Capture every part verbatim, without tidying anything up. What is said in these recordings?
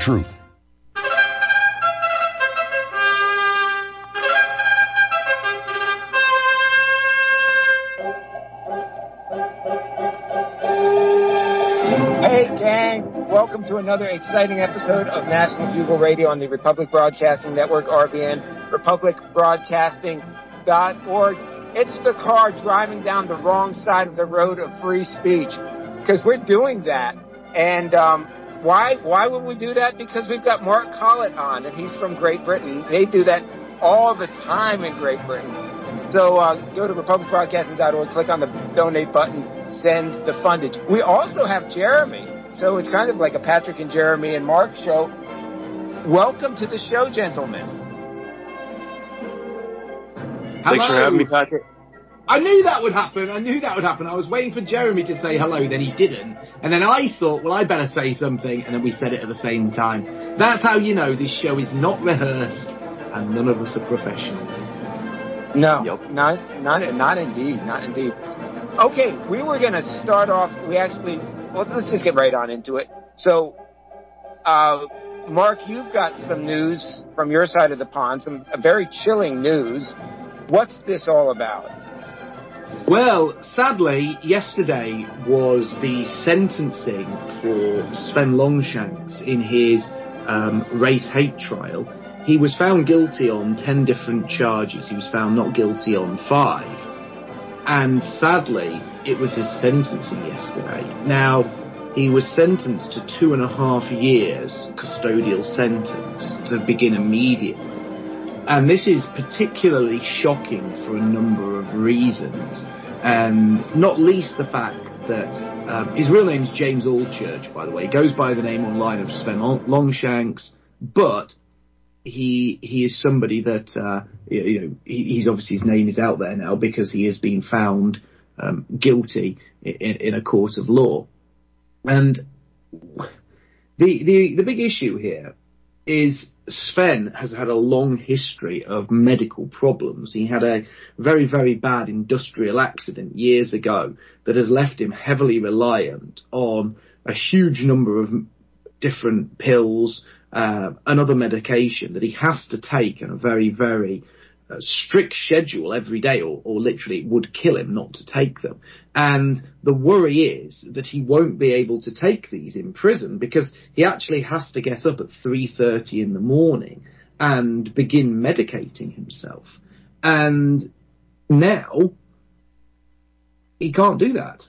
truth. Hey, gang. Welcome to another exciting episode of National Bugle Radio on the Republic Broadcasting Network, R B N, republic broadcasting dot org. It's the car driving down the wrong side of the road of free speech, because we're doing that. And um, why why would we do that? Because we've got Mark Collett on, and he's from Great Britain. They do that all the time in Great Britain. So uh, go to republic broadcasting dot org, click on the donate button, send the fundage. We also have Jeremy, so it's kind of like a Patrick and Jeremy and Mark show. Welcome to the show, gentlemen. Thanks Hello. for having me, Patrick. I knew that would happen. I knew that would happen. I was waiting for Jeremy to say hello, then he didn't. And then I thought, well, I better say something, and then we said it at the same time. That's how you know this show is not rehearsed, and none of us are professionals. No, Yep. not, not, not indeed, not indeed. Okay, we were going to start off, we actually, well, let's just get right on into it. So, uh, Mark, you've got some news from your side of the pond, some uh, very chilling news. What's this all about? Well, sadly, yesterday was the sentencing for Sven Longshanks in his um, race hate trial. He was found guilty on ten different charges. He was found not guilty on five. And sadly, it was his sentencing yesterday. Now, he was sentenced to two and a half years custodial sentence to begin immediately. And this is particularly shocking for a number of reasons, and not least the fact that um, his real name's James Allchurch, by the way. He goes by the name online of Sven Longshanks, but he he is somebody that uh, you know he, he's obviously his name is out there now because he has been found um, guilty in, in a court of law. And the the the big issue here is Sven has had a long history of medical problems. He had a very, very bad industrial accident years ago that has left him heavily reliant on a huge number of different pills uh, and other medication that he has to take in a very, very uh, strict schedule every day, or, or literally it would kill him not to take them. And the worry is that he won't be able to take these in prison because he actually has to get up at three thirty in the morning and begin medicating himself. And now he can't do that.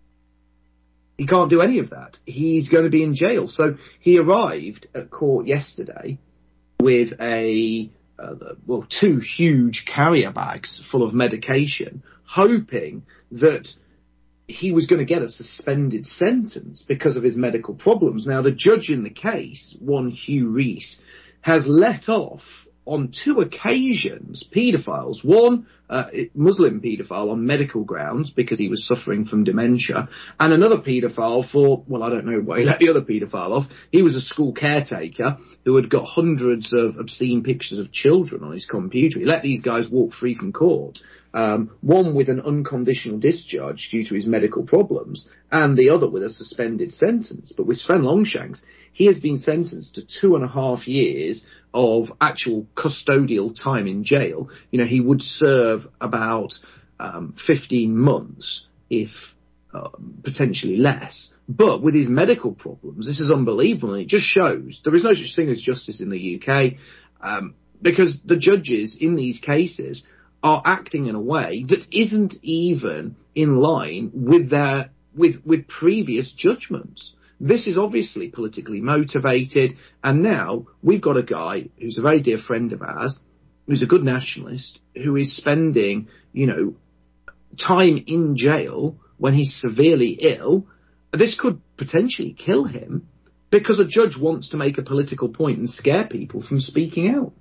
He can't do any of that. He's going to be in jail. So he arrived at court yesterday with a uh, well, two huge carrier bags full of medication, hoping that he was going to get a suspended sentence because of his medical problems. Now, the judge in the case, one Hugh Reese, has let off on two occasions paedophiles. One, uh, Muslim paedophile on medical grounds because he was suffering from dementia, and another paedophile for, well, I don't know why he let the other paedophile off. He was a school caretaker who had got hundreds of obscene pictures of children on his computer. He let these guys walk free from court. Um, one with an unconditional discharge due to his medical problems, and the other with a suspended sentence. But with Sven Longshanks, he has been sentenced to two and a half years of actual custodial time in jail. You know, he would serve about um, fifteen months, if uh, potentially less. But with his medical problems, this is unbelievable. And it just shows there is no such thing as justice in the U K, um, because the judges in these cases are acting in a way that isn't even in line with their with with previous judgments. This is obviously politically motivated, and now we've got a guy who's a very dear friend of ours, who's a good nationalist, who is spending, you know, time in jail when he's severely ill. This could potentially kill him because a judge wants to make a political point and scare people from speaking out.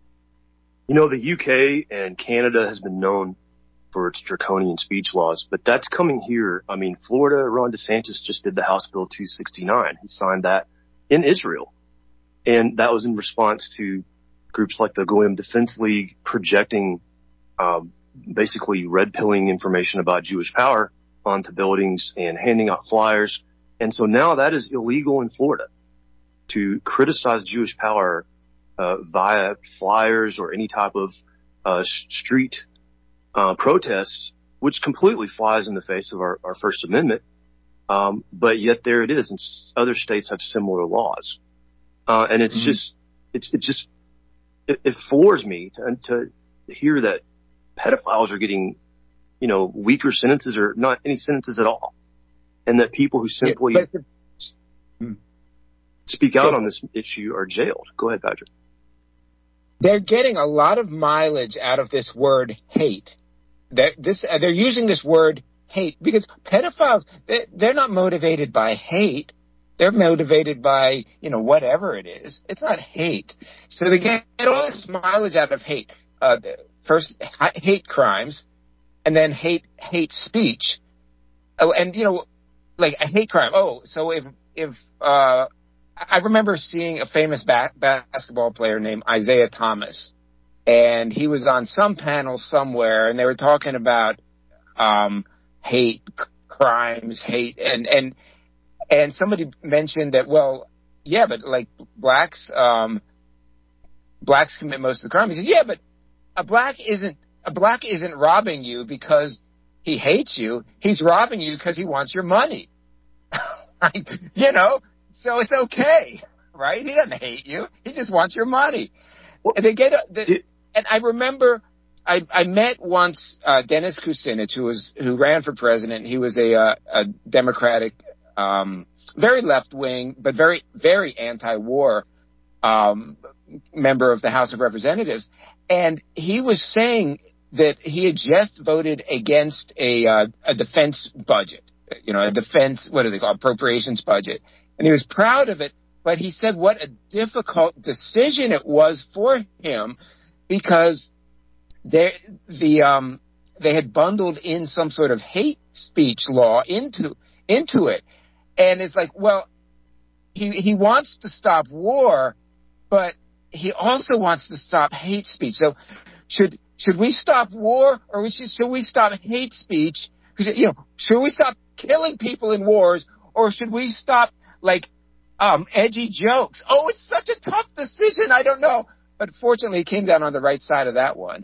You know, the U K and Canada has been known for its draconian speech laws, but that's coming here. I mean, Florida, Ron DeSantis just did the House Bill two sixty-nine. He signed that in Israel. And that was in response to groups like the Goyim Defense League projecting um, basically red-pilling information about Jewish power onto buildings and handing out flyers. And so now that is illegal in Florida. to criticize Jewish power uh, via flyers or any type of uh, street uh, protests, which completely flies in the face of our, our First Amendment. Um, but yet there it is, and other states have similar laws. Uh, and it's mm-hmm. just, it's, it just, it, it floors me to, to hear that pedophiles are getting, you know, weaker sentences or not any sentences at all. And that people who simply yeah, the, speak out yeah. on this issue are jailed. Go ahead, Patrick. They're getting a lot of mileage out of this word hate. They're, this, uh, they're using this word hate because pedophiles, they're, they're not motivated by hate. They're motivated by, you know, whatever it is. It's not hate. So they get all this mileage out of hate. Uh, first, hate crimes, and then hate hate speech. Oh, and, you know, like a hate crime. Oh, so if, if, uh, I remember seeing a famous ba- basketball player named Isaiah Thomas, and he was on some panel somewhere, and they were talking about, um, hate c- crimes, hate, and, and, and somebody mentioned that, well, yeah, but like blacks, um, blacks commit most of the crime. He said, yeah, but a black isn't, a black isn't robbing you because he hates you. He's robbing you because he wants your money. You know, so it's okay, right? He doesn't hate you. He just wants your money. Well, and they get, a, the, and I remember I, I met once uh, Dennis Kucinich, who was who ran for president. He was a, uh, a Democratic, um, very left wing, but very very anti-war um, member of the House of Representatives, and he was saying that he had just voted against a uh, a defense budget, you know, a defense, what do they call it, appropriations budget. And he was proud of it, but he said what a difficult decision it was for him because they, the, um, they had bundled in some sort of hate speech law into, into it. And it's like, well, he, he wants to stop war, but he also wants to stop hate speech. So should, Should we stop war, or we should, should we stop hate speech? Because, you know, should we stop killing people in wars, or should we stop, like, um, edgy jokes? Oh, it's such a tough decision. I don't know. But fortunately, he came down on the right side of that one.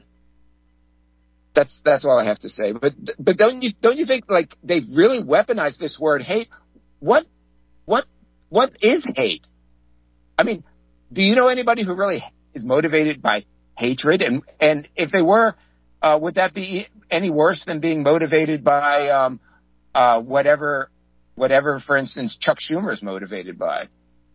That's that's all I have to say. But but don't you don't you think like they've really weaponized this word hate? What what what is hate? I mean, do you know anybody who really is motivated by hatred? And and if they were, uh, would that be any worse than being motivated by um, uh, whatever, whatever, for instance, Chuck Schumer is motivated by?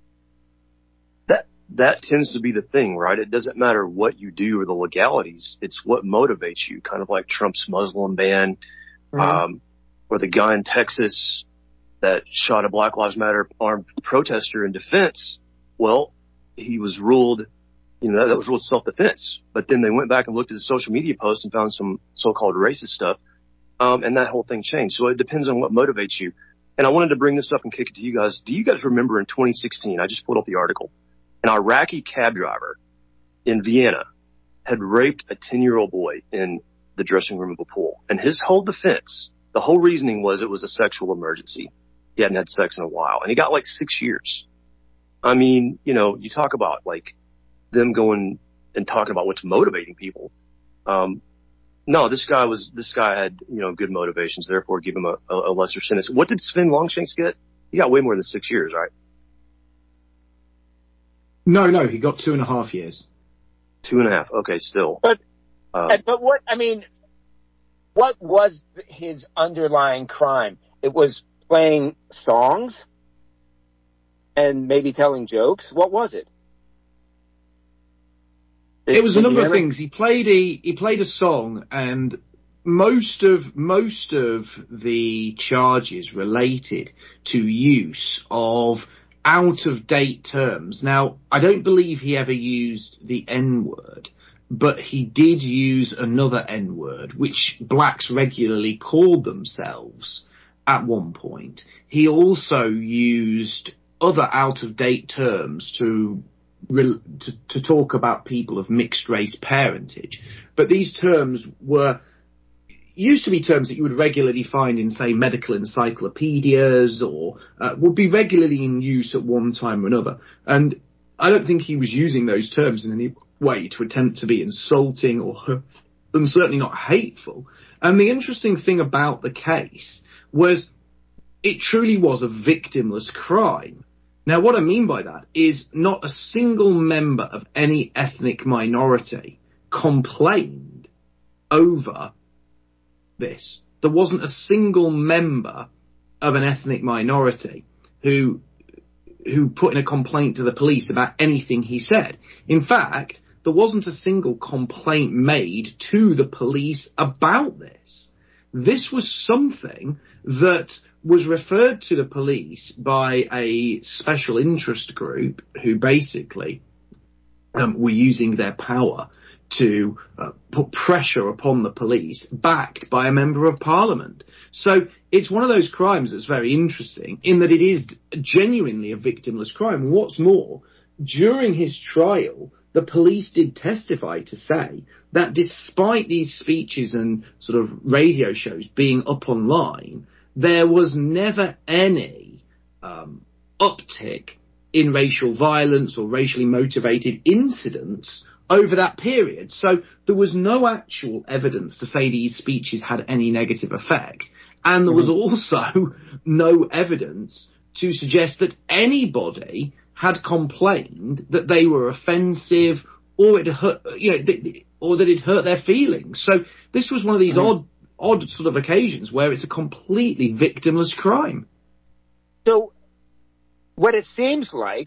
That that tends to be the thing, right? It doesn't matter what you do or the legalities; it's what motivates you. Kind of like Trump's Muslim ban, mm-hmm. um, or the guy in Texas that shot a Black Lives Matter armed protester in defense. Well, he was ruled. You know, that was ruled self-defense. But then they went back and looked at the social media posts and found some so-called racist stuff. Um, and that whole thing changed. So it depends on what motivates you. And I wanted to bring this up and kick it to you guys. Do you guys remember in twenty sixteen, I just pulled up the article, an Iraqi cab driver in Vienna had raped a ten-year-old boy in the dressing room of a pool. And his whole defense, the whole reasoning was it was a sexual emergency. He hadn't had sex in a while. And he got like six years. I mean, you know, you talk about like, them going and talking about what's motivating people. Um, no, this guy was, this guy had, you know, good motivations, therefore give him a, a lesser sentence. What did Sven Longshanks get? He got way more than six years, right? No, no, he got two and a half years. Two and a half. Okay, still. But, uh, but what, I mean, what was his underlying crime? It was playing songs and maybe telling jokes. What was it? It was a number of things. He played a he played a song, and most of most of the charges related to use of out of date terms. Now, I don't believe he ever used the N-word, but he did use another N-word, which blacks regularly called themselves at one point. He also used other out of date terms to To, to talk about people of mixed race parentage. But these terms were, used to be terms that you would regularly find in, say, medical encyclopedias or uh, would be regularly in use at one time or another. And I don't think he was using those terms in any way to attempt to be insulting or hurtful, and certainly not hateful. And the interesting thing about the case was it truly was a victimless crime. Now, what I mean by that is not a single member of any ethnic minority complained over this. There wasn't a single member of an ethnic minority who who put in a complaint to the police about anything he said. In fact, there wasn't a single complaint made to the police about this. This was something that was referred to the police by a special interest group who basically um, were using their power to uh, put pressure upon the police, backed by a member of parliament. So it's one of those crimes that's very interesting in that it is genuinely a victimless crime. What's more, during his trial, the police did testify to say that despite these speeches and sort of radio shows being up online, there was never any um, uptick in racial violence or racially motivated incidents over that period. So there was no actual evidence to say these speeches had any negative effect. And there was also no evidence to suggest that anybody had complained that they were offensive or it hurt, you know, th- or that it hurt their feelings. So this was one of these mm-hmm. odd, odd sort of occasions where it's a completely victimless crime. So what it seems like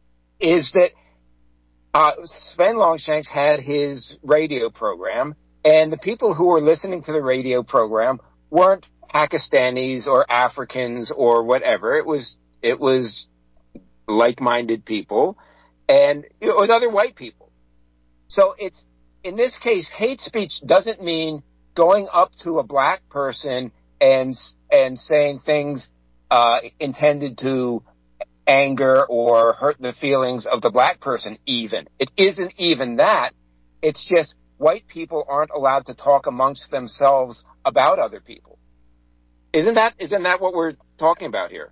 is that uh, Sven Longshanks had his radio program, and the people who were listening to the radio program weren't Pakistanis or Africans or whatever. It was it was like-minded people, and it was other white people. So it's in this case, hate speech doesn't mean going up to a black person and and saying things uh, intended to anger or hurt the feelings of the black person. Even it isn't even that. It's just white people aren't allowed to talk amongst themselves about other people. Isn't that isn't that what we're talking about here?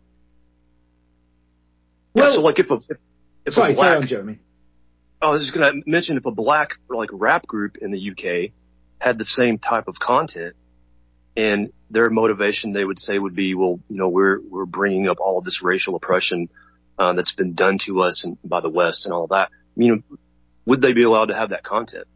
Well, yeah, so like if a if, if sorry, a black, on, Jeremy. I was just going to mention if a black like rap group in the U K had the same type of content, and their motivation they would say would be, well, you know, we're we're bringing up all of this racial oppression uh, that's been done to us and by the West and all that. You know, would they be allowed to have that content?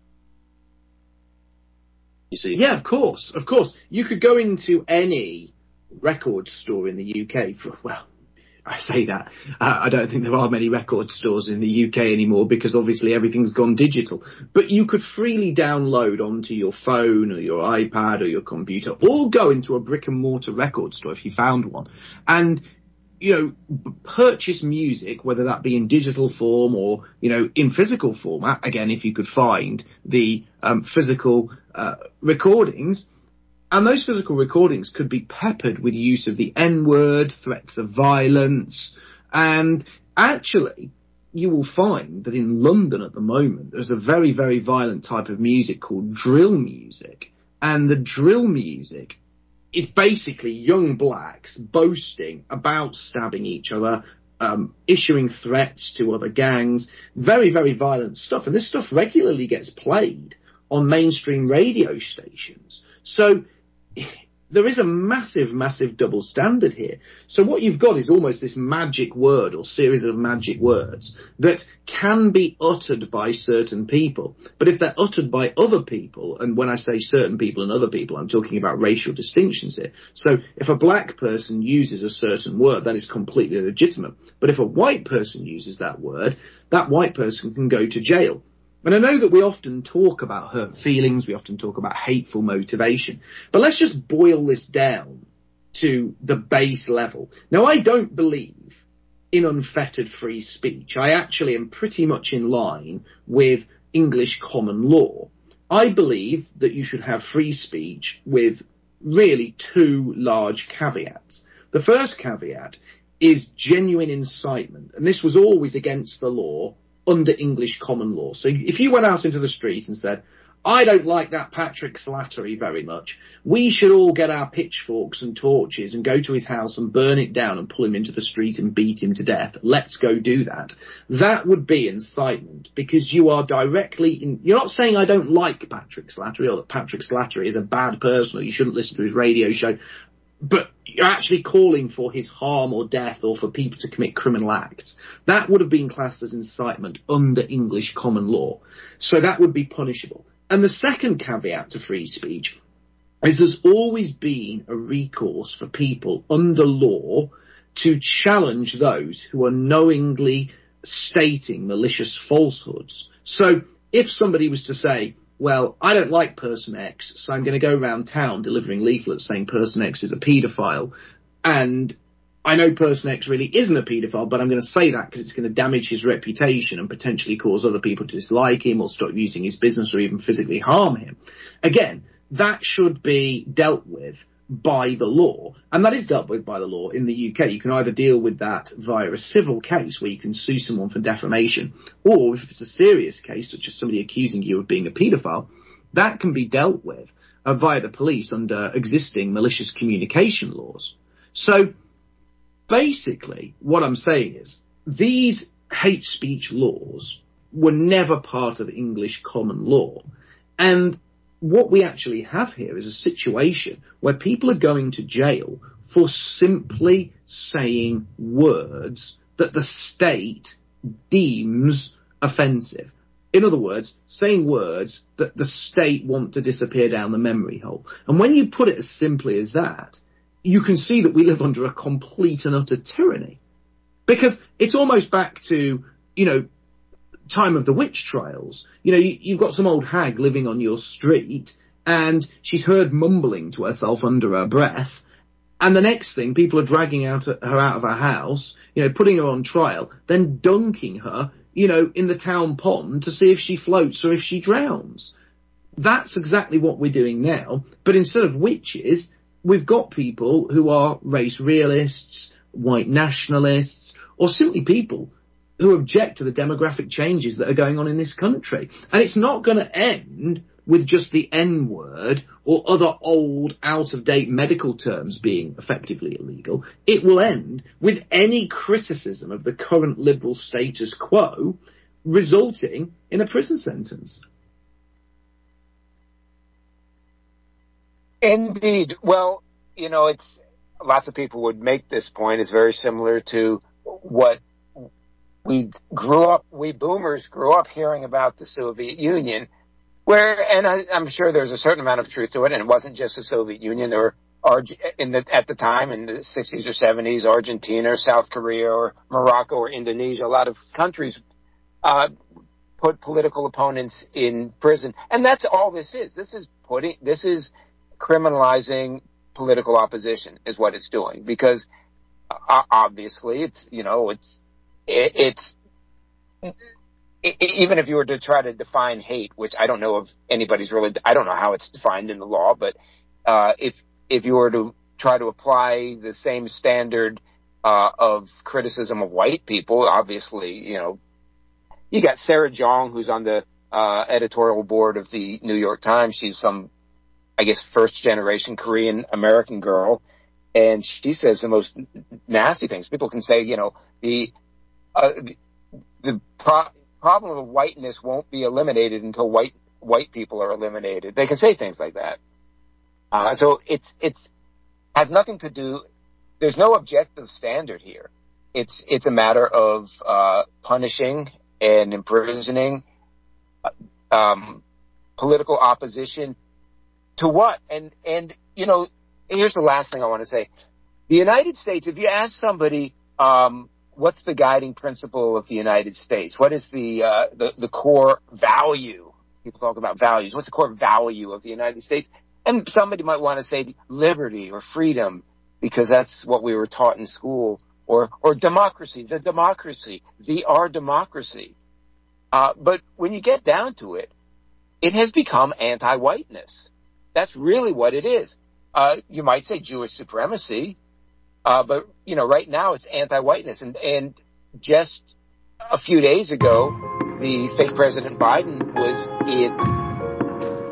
You see? Yeah, of course, of course. You could go into any record store in the U K for, well, I say that. Uh, I don't think there are many record stores in the U K anymore because obviously everything's gone digital. But you could freely download onto your phone or your iPad or your computer, or go into a brick and mortar record store if you found one, and, you know, b- purchase music, whether that be in digital form or, you know, in physical format, again, if you could find the um, physical uh, recordings. And those physical recordings could be peppered with use of the N-word, threats of violence, and actually, you will find that in London at the moment, there's a very, very violent type of music called drill music, and the drill music is basically young blacks boasting about stabbing each other, um, issuing threats to other gangs, very, very violent stuff, and this stuff regularly gets played on mainstream radio stations. So there is a massive, massive double standard here. So what you've got is almost this magic word or series of magic words that can be uttered by certain people. But if they're uttered by other people, and when I say certain people and other people, I'm talking about racial distinctions here. So if a black person uses a certain word, that is completely legitimate. But if a white person uses that word, that white person can go to jail. And I know that we often talk about hurt feelings, we often talk about hateful motivation, but let's just boil this down to the base level. Now, I don't believe in unfettered free speech. I actually am pretty much in line with English common law. I believe that you should have free speech with really two large caveats. The first caveat is genuine incitement, and this was always against the law under English common law. So if you went out into the street and said, I don't like that Patrick Slattery very much. We should all get our pitchforks and torches and go to his house and burn it down and pull him into the street and beat him to death. Let's go do that. That would be incitement, because you are directly in, you're not saying I don't like Patrick Slattery or that Patrick Slattery is a bad person or you shouldn't listen to his radio show, but you're actually calling for his harm or death or for people to commit criminal acts. That would have been classed as incitement under English common law. So that would be punishable. And the second caveat to free speech is there's always been a recourse for people under law to challenge those who are knowingly stating malicious falsehoods. So if somebody was to say, well, I don't like person X, so I'm going to go around town delivering leaflets saying person X is a paedophile, and I know person X really isn't a paedophile, but I'm going to say that because it's going to damage his reputation and potentially cause other people to dislike him or stop using his business or even physically harm him. Again, that should be dealt with by the law, and that is dealt with by the law in the U K. You can either deal with that via a civil case where you can sue someone for defamation, or if it's a serious case, such as somebody accusing you of being a paedophile, that can be dealt with uh, via the police under existing malicious communication laws. So basically, what I'm saying is, these hate speech laws were never part of English common law, and what we actually have here is a situation where people are going to jail for simply saying words that the state deems offensive. In other words, saying words that the state want to disappear down the memory hole. And when you put it as simply as that, you can see that we live under a complete and utter tyranny. Because it's almost back to, you know, time of the witch trials. You know, you, you've got some old hag living on your street, and she's heard mumbling to herself under her breath, and the next thing, people are dragging out her out of her house, you know, putting her on trial, then dunking her, you know, in the town pond to see if she floats or if she drowns. That's exactly what we're doing now, but instead of witches, we've got people who are race realists, white nationalists, or simply people who object to the demographic changes that are going on in this country. And it's not going to end with just the N-word or other old, out-of-date medical terms being effectively illegal. It will end with any criticism of the current liberal status quo resulting in a prison sentence. Indeed. Well, you know, it's lots of people would make this point. It's very similar to what we grew up, we boomers grew up hearing about the Soviet Union, where, and I, I'm sure there's a certain amount of truth to it, and it wasn't just the Soviet Union. There were, in the, at the time, in the sixties or seventies, Argentina or South Korea or Morocco or Indonesia, a lot of countries uh, put political opponents in prison. And that's all this is. This is putting, this is criminalizing political opposition is what it's doing, because uh, obviously it's, you know, it's, it, it's, it, even if you were to try to define hate, which I don't know if anybody's really, I don't know how it's defined in the law, but uh, if, if you were to try to apply the same standard uh, of criticism of white people, obviously, you know, you got Sarah Jong, who's on the uh, editorial board of the New York Times. She's some, I guess, first-generation Korean-American girl, and she says the most nasty things. People can say, you know, the uh, the, the pro- problem of whiteness won't be eliminated until white white people are eliminated. They can say things like that. Uh, so it's it's has nothing to do. There's no objective standard here. It's it's a matter of uh, punishing and imprisoning um, political opposition. To what? And, and, you know, here's the last thing I want to say. The United States, if you ask somebody, um, what's the guiding principle of the United States? What is the, uh, the, the core value? People talk about values. What's the core value of the United States? And somebody might want to say liberty or freedom, because that's what we were taught in school, or, or democracy, the democracy, the our democracy. Uh, but when you get down to it, it has become anti-whiteness. That's really what it is. Uh, you might say Jewish supremacy, uh, but, you know, right now it's anti-whiteness. And, and just a few days ago, the fake President Biden was in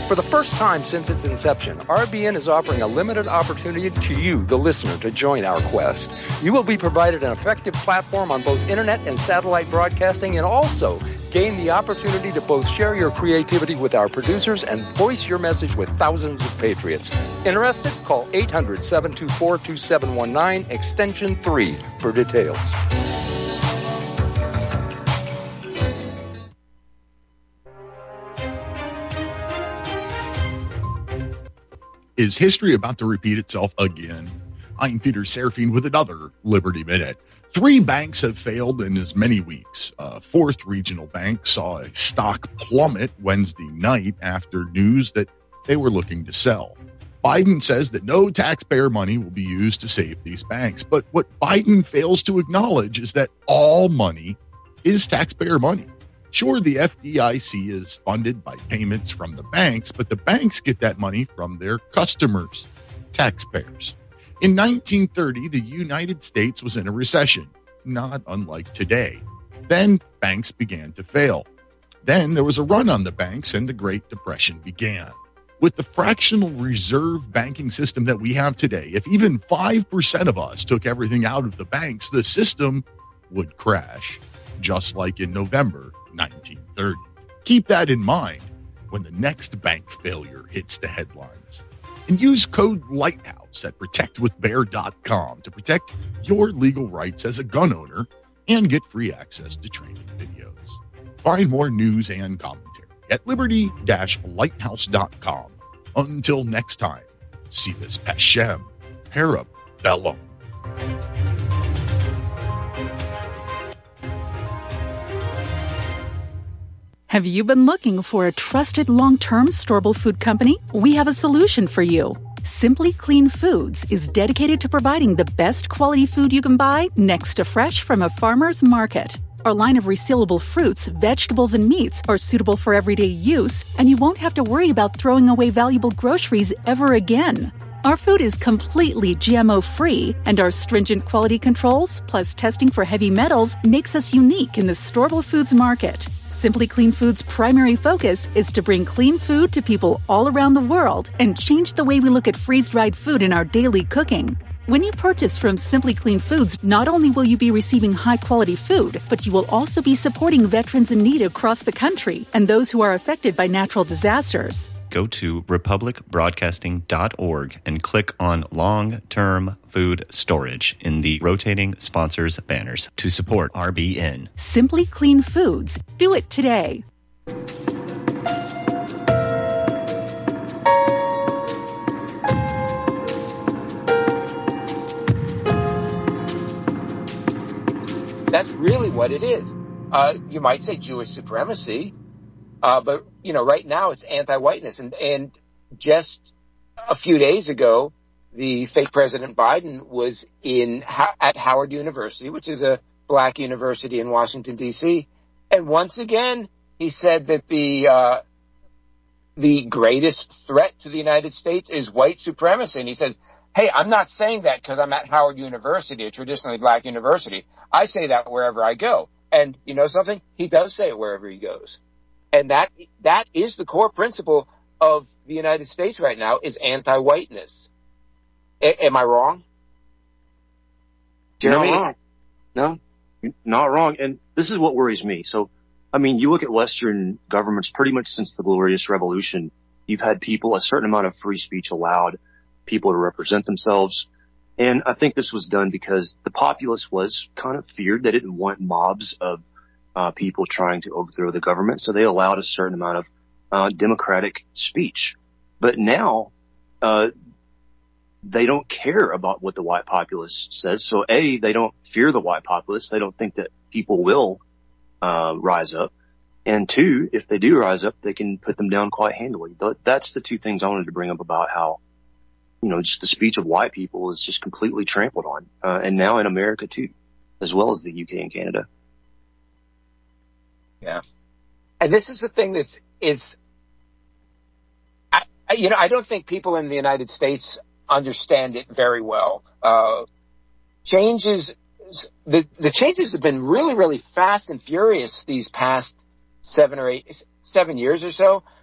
For the first time since its inception, R B N is offering a limited opportunity to you, the listener, to join our quest. You will be provided an effective platform on both internet and satellite broadcasting, and also gain the opportunity to both share your creativity with our producers and voice your message with thousands of patriots. Interested? Call eight hundred, seven two four, two seven one nine, extension three for details. Is history about to repeat itself again? I'm Peter Serafine with another Liberty Minute. Three banks have failed in as many weeks. A fourth regional bank saw a stock plummet Wednesday night after news that they were looking to sell. Biden says that no taxpayer money will be used to save these banks. But what Biden fails to acknowledge is that all money is taxpayer money. Sure, the F D I C is funded by payments from the banks, but the banks get that money from their customers, taxpayers. In nineteen thirty, the United States was in a recession, not unlike today. Then banks began to fail. Then there was a run on the banks and the Great Depression began. With the fractional reserve banking system that we have today, if even five percent of us took everything out of the banks, the system would crash, just like in November nineteen thirty. Keep that in mind when the next bank failure hits the headlines. And use code LIGHTHOUSE at protect with bear dot com to protect your legal rights as a gun owner and get free access to training videos. Find more news and commentary at liberty dash lighthouse dot com. Until next time, Civis Pacem, Parabellum. Have you been looking for a trusted long-term storable food company? We have a solution for you. Simply Clean Foods is dedicated to providing the best quality food you can buy next to fresh from a farmer's market. Our line of resealable fruits, vegetables, and meats are suitable for everyday use, and you won't have to worry about throwing away valuable groceries ever again. Our food is completely G M O-free, and our stringent quality controls, plus testing for heavy metals, makes us unique in the storable foods market. Simply Clean Foods' primary focus is to bring clean food to people all around the world and change the way we look at freeze-dried food in our daily cooking. When you purchase from Simply Clean Foods, not only will you be receiving high-quality food, but you will also be supporting veterans in need across the country and those who are affected by natural disasters. Go to republic broadcasting dot org and click on Long-Term Food Storage in the rotating sponsors banners to support R B N. Simply Clean Foods. Do it today. That's really what it is. Uh, you might say Jewish supremacy. Uh, but, you know, right now it's anti-whiteness. And, and just a few days ago, the fake President Biden was in at Howard University, which is a black university in Washington, D C. And once again, he said that the uh, the greatest threat to the United States is white supremacy. And he said, hey, I'm not saying that because I'm at Howard University, a traditionally black university. I say that wherever I go. And you know something? He does say it wherever he goes. And that that is the core principle of the United States right now, is anti-whiteness. A- am I wrong? Jeremy? Not wrong. No, not wrong. And this is what worries me. So, I mean, you look at Western governments pretty much since the Glorious Revolution, you've had people, a certain amount of free speech allowed, people to represent themselves. And I think this was done because the populace was kind of feared. They didn't want mobs of Uh, people trying to overthrow the government, so they allowed a certain amount of uh, democratic speech. But now uh, they don't care about what the white populace says. So A, they don't fear the white populace. They don't think that people will uh, rise up. And two, if they do rise up, they can put them down quite handily. But that's the two things I wanted to bring up about how, you know, just the speech of white people is just completely trampled on. Uh, and now in America too, as well as the U K and Canada. Yeah. And this is the thing that is, I, I, you know, I don't think people in the United States understand it very well. Uh, changes, the, the changes have been really, really fast and furious these past seven or eight, seven years or so.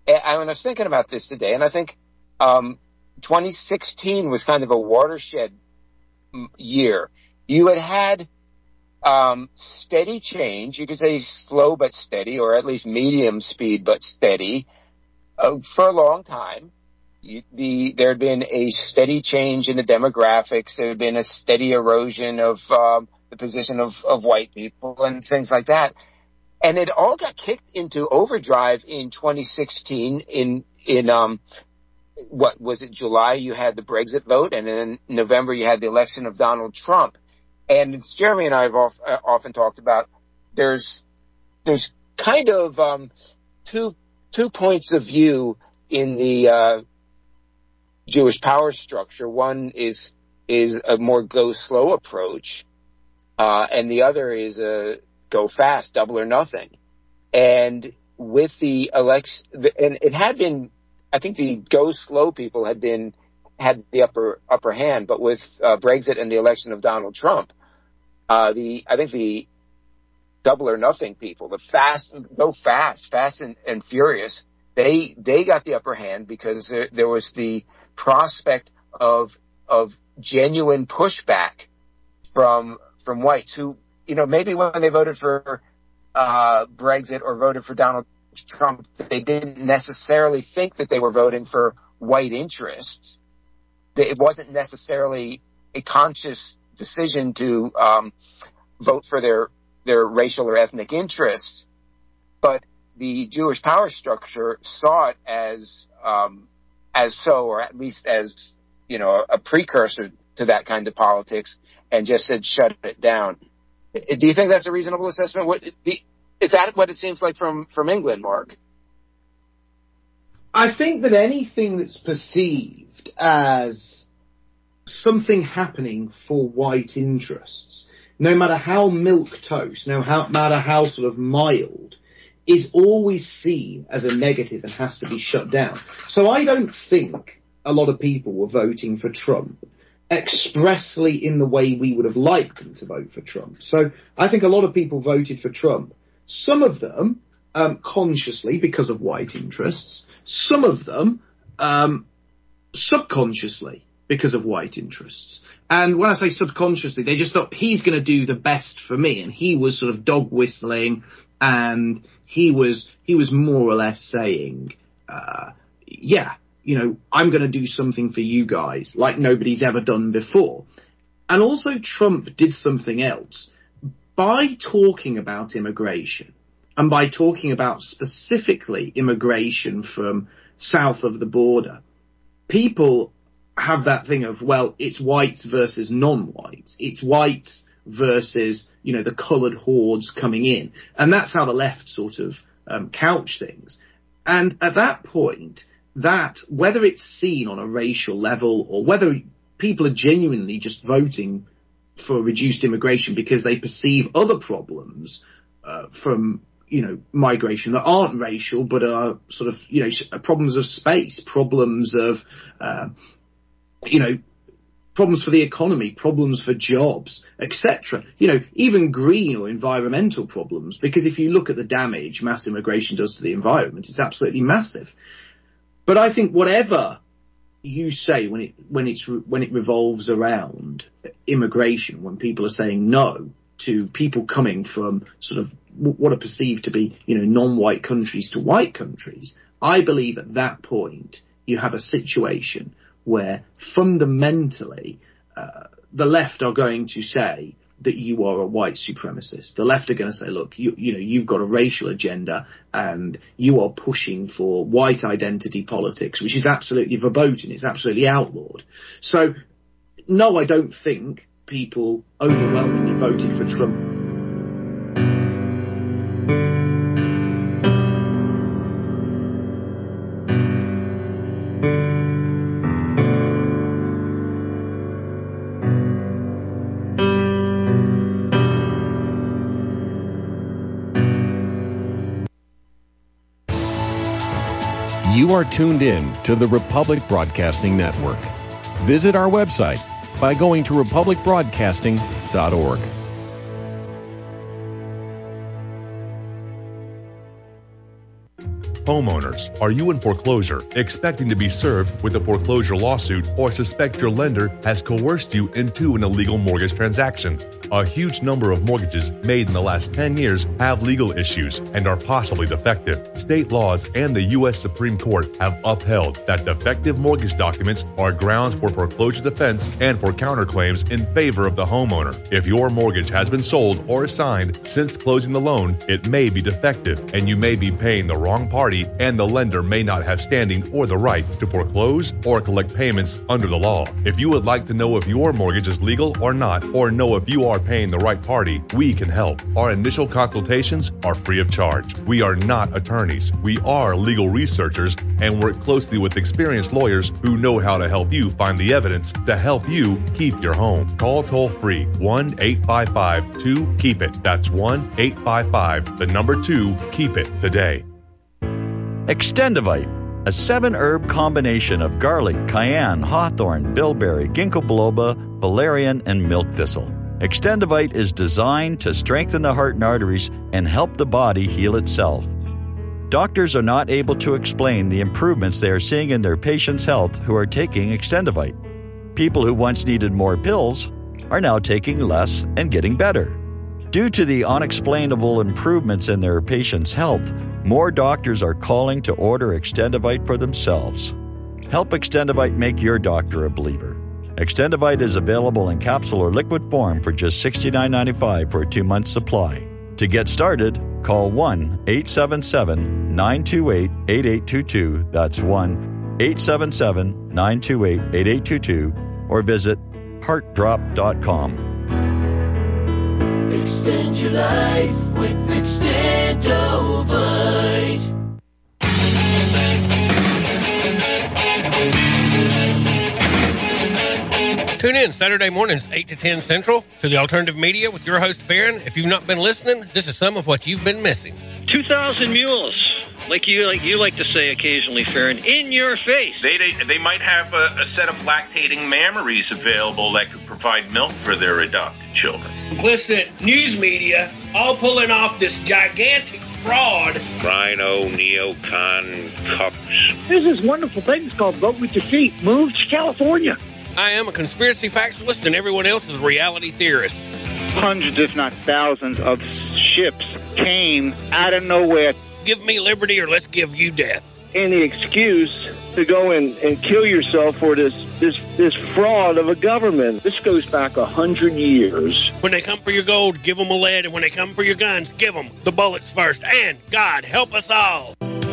I, I was thinking about this today, and I think um, twenty sixteen was kind of a watershed year. You had had um, steady change. You could say slow but steady, or at least medium speed but steady, uh, for a long time. You, the there had been a steady change in the demographics. There had been a steady erosion of um, the position of, of white people and things like that. And it all got kicked into overdrive in twenty sixteen. In in um, what was it? July you had the Brexit vote, and in November you had the election of Donald Trump. And it's Jeremy and I have oft, uh, often talked about. There's there's kind of um, two two points of view in the uh, Jewish power structure. One is is a more go slow approach, uh, and the other is a go fast, double or nothing. And with the election, and it had been, I think the go slow people had been had the upper upper hand, but with uh, Brexit and the election of Donald Trump, uh, the I think the double or nothing people, the fast, go fast, fast and, and furious, they they got the upper hand because there, there was the prospect of of genuine pushback from from whites who, you know, maybe when they voted for uh, Brexit or voted for Donald Trump, they didn't necessarily think that they were voting for white interests. It wasn't necessarily a conscious decision to um, vote for their their racial or ethnic interests, but the Jewish power structure saw it as um, as so, or at least as, you know, a precursor to that kind of politics, and just said shut it down. Do you think that's a reasonable assessment? What, is that what it seems like from, from England, Mark? I think that anything that's perceived as something happening for white interests, no matter how milquetoast, no matter how sort of mild, is always seen as a negative and has to be shut down. So I don't think a lot of people were voting for Trump expressly in the way we would have liked them to vote for Trump. So I think a lot of people voted for Trump. Some of them um, consciously because of white interests. Some of them um, subconsciously because of white interests. And when I say subconsciously, they just thought he's going to do the best for me. And he was sort of dog whistling, and he was he was more or less saying, uh, yeah, you know, I'm going to do something for you guys like nobody's ever done before. And also Trump did something else. By talking about immigration, and by talking about specifically immigration from south of the border, people have that thing of, well, it's whites versus non-whites. It's whites versus, you know, the coloured hordes coming in. And that's how the left sort of um, couch things. And at that point, that, whether it's seen on a racial level or whether people are genuinely just voting for reduced immigration because they perceive other problems uh, from, you know, migration that aren't racial but are sort of, you know, problems of space, problems of, uh, you know, problems for the economy, problems for jobs, et cetera. You know, even green or environmental problems, because if you look at the damage mass immigration does to the environment, it's absolutely massive. But I think whatever you say when it when it's when it revolves around immigration, when people are saying no to people coming from sort of what are perceived to be, you know, non-white countries to white countries, I believe at that point you have a situation where fundamentally uh, the left are going to say that you are a white supremacist. The left are going to say, look, you, you know, you've got a racial agenda and you are pushing for white identity politics, which is absolutely verboten. It's absolutely outlawed. So, no, I don't think people overwhelmingly voted for Trump. You are tuned in to the Republic Broadcasting Network. Visit our website by going to republic broadcasting dot org. Homeowners, are you in foreclosure, expecting to be served with a foreclosure lawsuit, or suspect your lender has coerced you into an illegal mortgage transaction? A huge number of mortgages made in the last ten years have legal issues and are possibly defective. State laws and the U S Supreme Court have upheld that defective mortgage documents are grounds for foreclosure defense and for counterclaims in favor of the homeowner. If your mortgage has been sold or assigned since closing the loan, it may be defective and you may be paying the wrong party, and the lender may not have standing or the right to foreclose or collect payments under the law. If you would like to know if your mortgage is legal or not, or know if you are paying the right party, we can help. Our initial consultations are free of charge. We are not attorneys. We are legal researchers and work closely with experienced lawyers who know how to help you find the evidence to help you keep your home. Call toll free one eight five five two keep it. That's one eight five five, the number two, keep it today. Extendivite, a seven-herb combination of garlic, cayenne, hawthorn, bilberry, ginkgo biloba, valerian, and milk thistle. Extendivite is designed to strengthen the heart and arteries and help the body heal itself. Doctors are not able to explain the improvements they are seeing in their patients' health who are taking Extendivite. People who once needed more pills are now taking less and getting better. Due to the unexplainable improvements in their patients' health, more doctors are calling to order Extendivite for themselves. Help Extendivite make your doctor a believer. Extendivite is available in capsule or liquid form for just sixty-nine ninety-five for a two-month supply. To get started, call one eight seven seven nine two eight eight eight two two. That's one eight seven seven nine two eight eight eight two two, or visit heart drop dot com. Extend your life with Extendovite. Tune in Saturday mornings, eight to ten Central, to the Alternative Media with your host, Farron. If you've not been listening, this is some of what you've been missing. two thousand mules, like you like you like to say occasionally, Farron, in your face. They they, they might have a, a set of lactating mammaries available that could provide milk for their adopted children. Complicit news media all pulling off this gigantic fraud. Rhino, neocon, cups. There's this wonderful thing. It's called Vote With Your Feet. Move to California. I am a conspiracy factualist, and everyone else is a reality theorist. Hundreds, if not thousands, of ships came out of nowhere. Give me liberty, or let's give you death. Any excuse to go and, and kill yourself for this, this this fraud of a government. This goes back a hundred years. When they come for your gold, give them a lead, and when they come for your guns, give them the bullets first. And God help us all.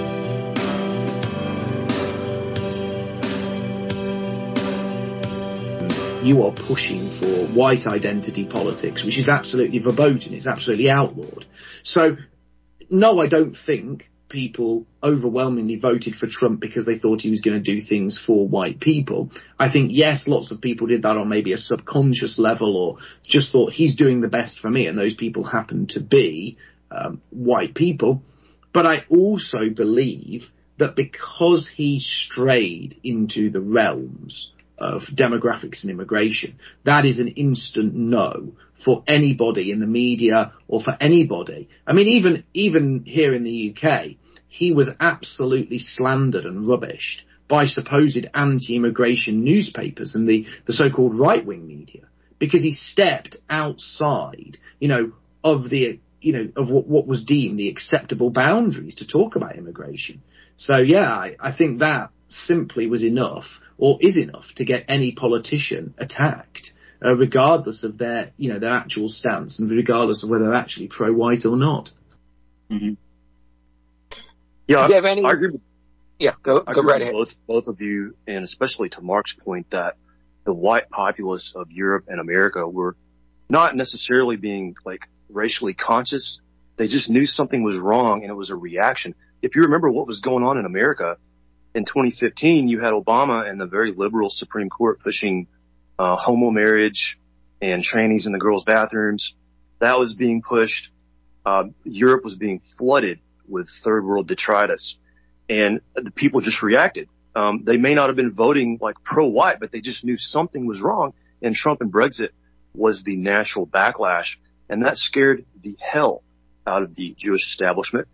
You are pushing for white identity politics, which is absolutely verboten. It's absolutely outlawed. So, no, I don't think people overwhelmingly voted for Trump because they thought he was going to do things for white people. I think, yes, lots of people did that on maybe a subconscious level, or just thought he's doing the best for me, and those people happen to be um, white people. But I also believe that because he strayed into the realms of demographics and immigration, that is an instant no for anybody in the media or for anybody. I mean, even even here in the U K, he was absolutely slandered and rubbished by supposed anti-immigration newspapers and the, the so-called right-wing media because he stepped outside, you know, of the, you know, of what, what was deemed the acceptable boundaries to talk about immigration. So, yeah, I, I think that simply was enough, or is enough, to get any politician attacked, uh, regardless of their, you know, their actual stance and regardless of whether they're actually pro-white or not. Mm-hmm. Yeah, Do you have any? I agree. With, yeah, go I go agree right with ahead. both both of you, and especially to Mark's point that the white populace of Europe and America were not necessarily being like racially conscious. They just knew something was wrong, and it was a reaction. If you remember what was going on in America in twenty fifteen, you had Obama and the very liberal Supreme Court pushing uh, homo marriage and trannies in the girls' bathrooms. That was being pushed. Uh, Europe was being flooded with third world detritus, and the people just reacted. Um, they may not have been voting like pro-white, but they just knew something was wrong, and Trump and Brexit was the natural backlash, and that scared the hell out of the Jewish establishment.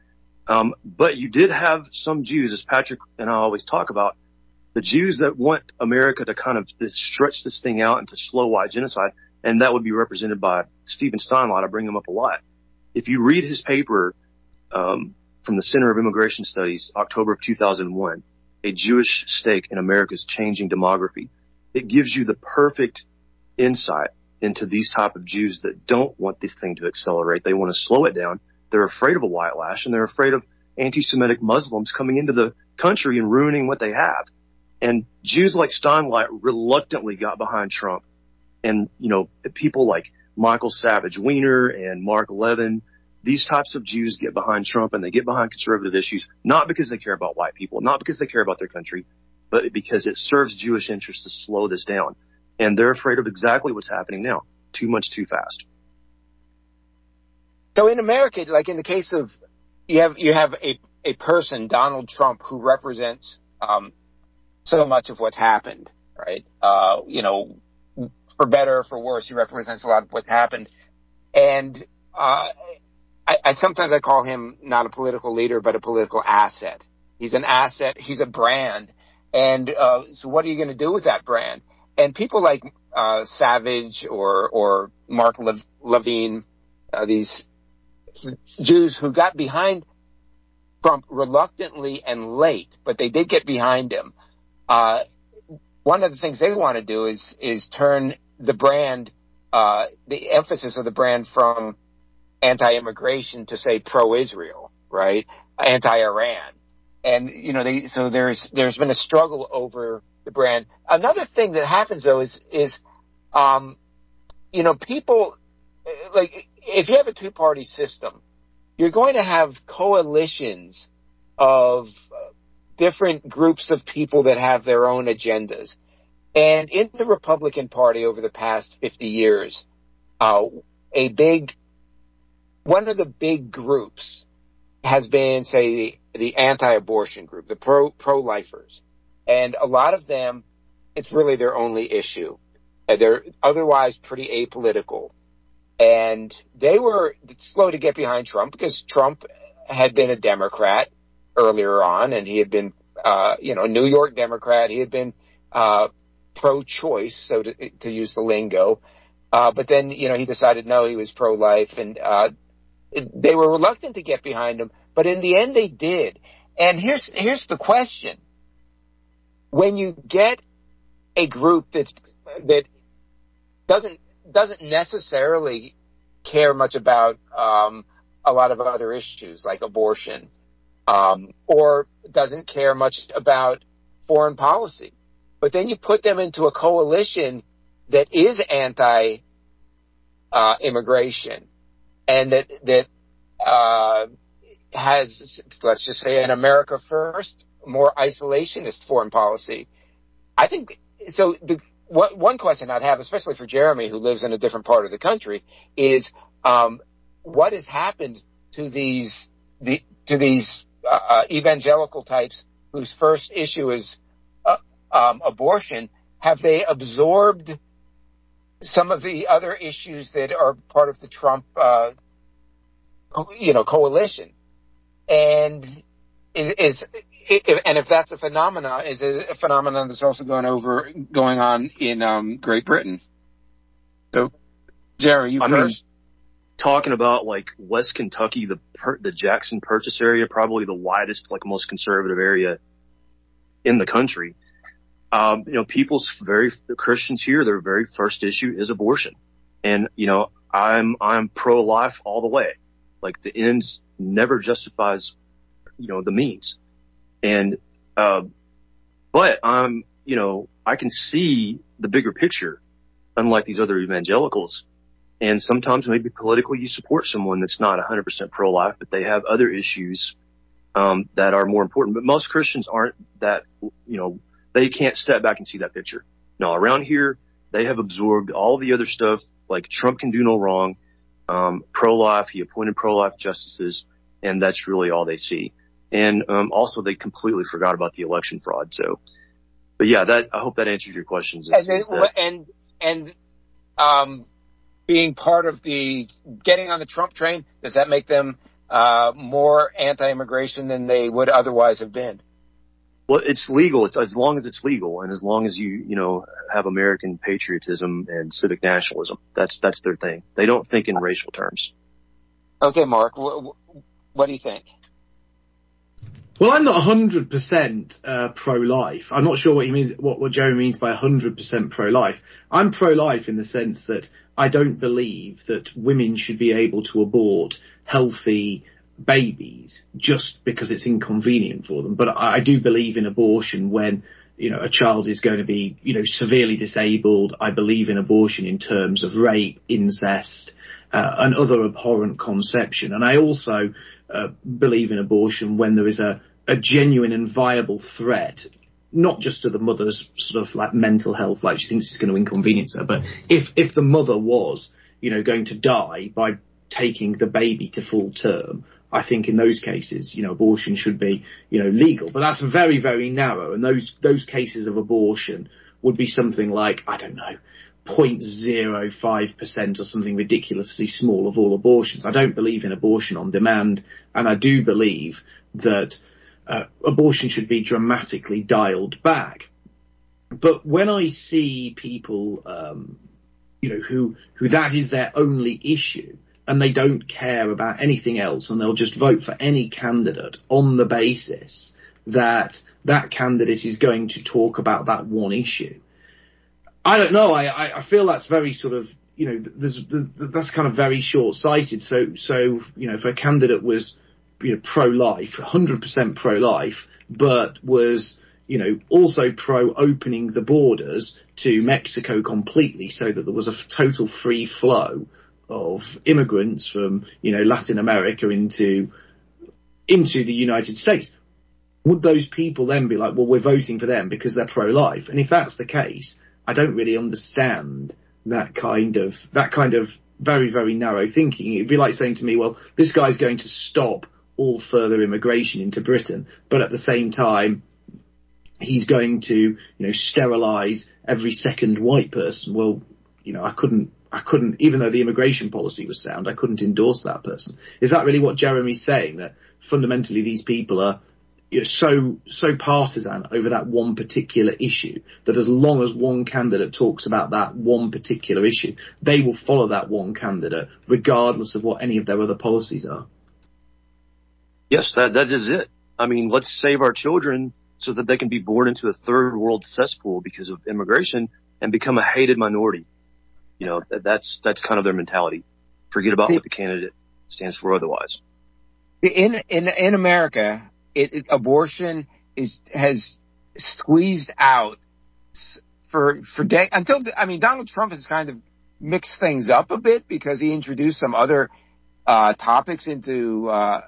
Um, but you did have some Jews, as Patrick and I always talk about, the Jews that want America to kind of this, stretch this thing out into slow white genocide, and that would be represented by Stephen Steinlatt. I bring him up a lot. If you read his paper um, from the Center of Immigration Studies, October of two thousand one, A Jewish Stake in America's Changing Demography, it gives you the perfect insight into these type of Jews that don't want this thing to accelerate. They want to slow it down. They're afraid of a white lash, and they're afraid of anti-Semitic Muslims coming into the country and ruining what they have. And Jews like Steinlatt reluctantly got behind Trump. And, you know, people like Michael Savage Weiner and Mark Levin, these types of Jews get behind Trump, and they get behind conservative issues, not because they care about white people, not because they care about their country, but because it serves Jewish interests to slow this down. And they're afraid of exactly what's happening now. Too much, too fast. So in America, like in the case of, you have you have a, a person, Donald Trump, who represents um, so much of what's happened, right? Uh, you know, for better or for worse, he represents a lot of what's happened. And uh, I, I sometimes I call him not a political leader, but a political asset. He's an asset. He's a brand. And uh, so what are you going to do with that brand? And people like uh, Savage or or Mark Le- Levine, uh, these Jews who got behind Trump reluctantly and late, but they did get behind him. Uh, one of the things they want to do is is turn the brand, uh, the emphasis of the brand from anti-immigration to say pro-Israel, right? Anti-Iran. And, you know, they, so there's, there's been a struggle over the brand. Another thing that happens though is, is, um, you know, people, like, if you have a two-party system, you're going to have coalitions of different groups of people that have their own agendas. And in the Republican Party over the past fifty years, uh, a big, one of the big groups has been, say, the, the anti-abortion group, the pro, pro-lifers. And a lot of them, it's really their only issue. They're otherwise pretty apolitical. And they were slow to get behind Trump because Trump had been a Democrat earlier on, and he had been, uh, you know, a New York Democrat. He had been uh, pro-choice, so to, to use the lingo. Uh, but then, you know, he decided no, he was pro-life, and uh, they were reluctant to get behind him. But in the end, they did. And here's here's the question: when you get a group that's that doesn't doesn't necessarily care much about um, a lot of other issues like abortion, um, or doesn't care much about foreign policy, but then you put them into a coalition that is anti uh, immigration and that that uh, has, let's just say, an America first, more isolationist foreign policy. I think so. The What, one question I'd have, especially for Jeremy, who lives in a different part of the country, is um, what has happened to these the, to these uh, evangelical types whose first issue is uh, um, abortion? Have they absorbed some of the other issues that are part of the Trump, uh, co- you know, coalition? And Is, is and if that's a phenomenon, is it a phenomenon that's also going over going on in um, Great Britain? So, Jerry, you I first. Mean, talking about like West Kentucky, the per, the Jackson Purchase area, probably the widest, like most conservative area in the country. Um, you know, people's very the Christians here, their very first issue is abortion, and you know, I'm I'm pro-life all the way. Like the ends never justifies, you know, the means. And, uh, but I'm, you know, I can see the bigger picture, unlike these other evangelicals. And sometimes maybe politically you support someone that's not one hundred percent pro-life, but they have other issues, um, that are more important. But most Christians aren't that, you know, they can't step back and see that picture. No, around here, they have absorbed all the other stuff, like Trump can do no wrong, um, pro-life, he appointed pro-life justices, and that's really all they see. And um, also, they completely forgot about the election fraud. So, but yeah, that I hope that answers your questions. And then, and, and um, being part of the getting on the Trump train, does that make them uh, more anti-immigration than they would otherwise have been. Well, it's legal. It's as long as it's legal, and as long as you, you know, have American patriotism and civic nationalism. That's that's their thing. They don't think in racial terms. Okay, Mark, wh- what do you think? Well, I'm not one hundred percent uh, pro-life. I'm not sure what he means, what, what Jeremy means by one hundred percent pro-life. I'm pro-life in the sense that I don't believe that women should be able to abort healthy babies just because it's inconvenient for them. But I, I do believe in abortion when, you know, a child is going to be, you know, severely disabled. I believe in abortion in terms of rape, incest, uh, and other abhorrent conception. And I also uh, believe in abortion when there is a, a genuine and viable threat, not just to the mother's sort of like mental health, like she thinks it's going to inconvenience her, but if, if the mother was, you know, going to die by taking the baby to full term, I think in those cases, you know, abortion should be, you know, legal. But that's very, very narrow. And those those cases of abortion would be something like, I don't know, zero point zero five percent or something ridiculously small of all abortions. I don't believe in abortion on demand. And I do believe that uh, abortion should be dramatically dialed back. But when I see people, um, you know, who who that is their only issue, and they don't care about anything else, and they'll just vote for any candidate on the basis that that candidate is going to talk about that one issue. I don't know. I, I feel that's very sort of, you know, there's, there's, that's kind of very short-sighted. So, so you know, if a candidate was, you know, pro-life, one hundred percent pro-life, but was, you know, also pro-opening the borders to Mexico completely so that there was a total free flow of immigrants from, you know, Latin America into into the United States, would those people then be like, well, we're voting for them because they're pro-life? And if that's the case, I don't really understand that kind of that kind of very, very narrow thinking. It'd be like saying to me, well, this guy's going to stop all further immigration into Britain, but at the same time, he's going to, you know, sterilise every second white person. Well, you know, I couldn't I couldn't, even though the immigration policy was sound, I couldn't endorse that person. Is that really what Jeremy's saying? That fundamentally these people are, you know, so so partisan over that one particular issue that as long as one candidate talks about that one particular issue, they will follow that one candidate regardless of what any of their other policies are? Yes, that that is it. I mean, let's save our children so that they can be born into a third world cesspool because of immigration and become a hated minority. You know, that, that's that's kind of their mentality. Forget about what the candidate stands for otherwise. In in in America, it, it, abortion is has squeezed out for for day until I mean Donald Trump has kind of mixed things up a bit because he introduced some other uh, topics into uh,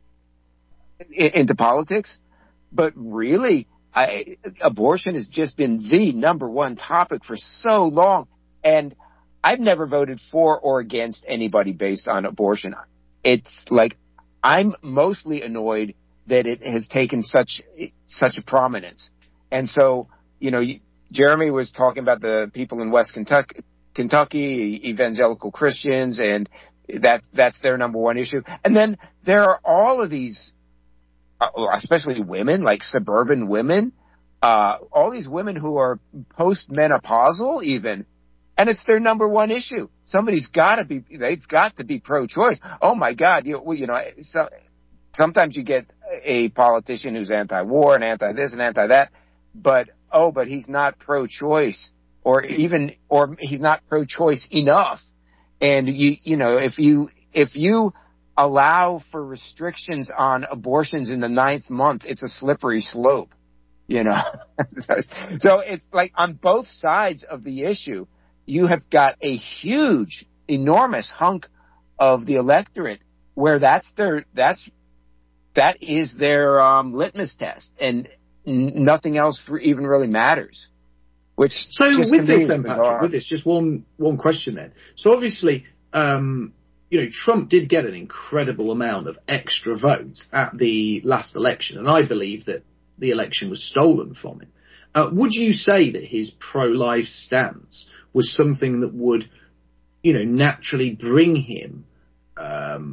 into politics, but really, I, abortion has just been the number one topic for so long, and I've never voted for or against anybody based on abortion. It's like I'm mostly annoyed that it has taken such such a prominence. And so, you know, Jeremy was talking about the people in West Kentucky, Kentucky, evangelical Christians, and that that's their number one issue. And then there are all of these, especially women, like suburban women, uh, all these women who are postmenopausal even. And it's their number one issue. Somebody's got to be, they've got to be pro-choice. Oh my God. You, you know, so, sometimes you get a politician who's anti-war and anti-this and anti-that, but, oh, but he's not pro-choice or even, or he's not pro-choice enough. And you, you know, if you, if you allow for restrictions on abortions in the ninth month, it's a slippery slope, you know? So it's like on both sides of the issue, you have got a huge, enormous hunk of the electorate where that's their, that's, that is their um, litmus test, and n- nothing else for even really matters. Which so with this then, Patrick, with this, just one one question then. So obviously, um, you know, Trump did get an incredible amount of extra votes at the last election, and I believe that the election was stolen from him. Uh, would you say that his pro-life stance was something that would, you know, naturally bring him um,